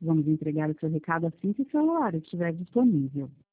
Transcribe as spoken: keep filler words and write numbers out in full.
Vamos entregar o seu recado assim que o seu horário estiver disponível.